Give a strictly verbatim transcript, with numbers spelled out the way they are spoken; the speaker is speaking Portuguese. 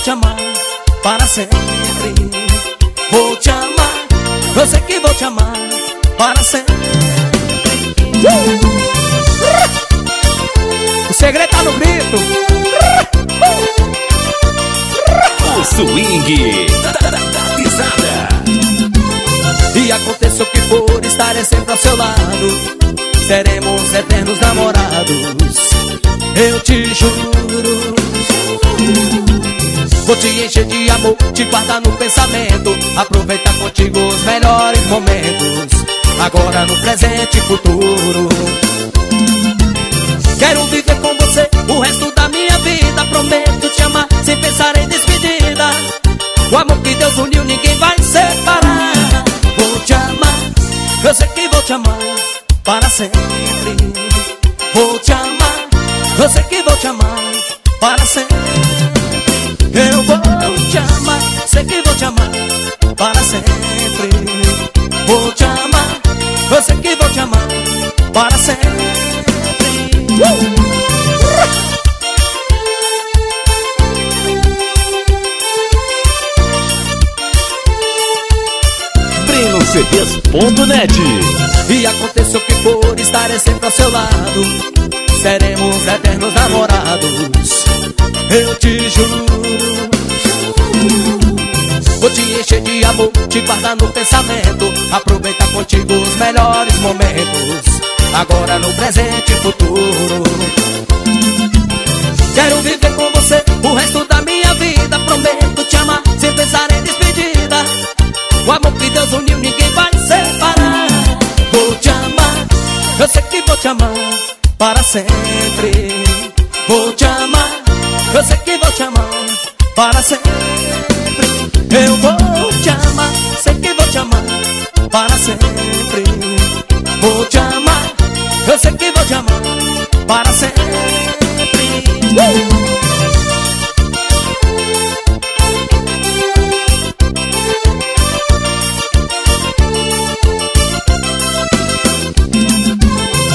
te amar para sempre. Vou te amar, eu sei que vou te amar para sempre. O segredo tá no grito. O swing da, da, da pisada. E aconteça o que for, estarei sempre ao seu lado. Seremos eternos namorados, eu te juro. Vou te encher de amor, te guardar no pensamento, aproveitar contigo os melhores momentos, agora no presente e futuro. Quero viver com você o resto da minha vida. Prometo te amar sem pensar em despedida. O amor que Deus uniu ninguém vai separar. Vou te amar, eu sei que vou te amar para sempre. Vou te amar, eu sei que vou te amar para sempre. Eu vou te amar, sei que vou te amar para sempre. Vou te amar, eu sei que vou te amar para sempre. uh! brino c ds ponto net. E aconteça o que for, estarei sempre ao seu lado. Seremos eternos namorados, eu te juro. Vou te encher de amor, te guardar no pensamento, aproveitar contigo os melhores momentos, agora no presente e futuro. Quero viver com você o resto da minha vida. Prometo te amar sem pensar em despedida. O amor que Deus uniu ninguém vai separar. Vou te amar, eu sei que vou te amar para sempre. Vou te amar, eu sei que vou te amar para sempre. Eu vou te amar, sei que vou te amar para sempre. Vou te amar, eu sei que vou te amar para sempre.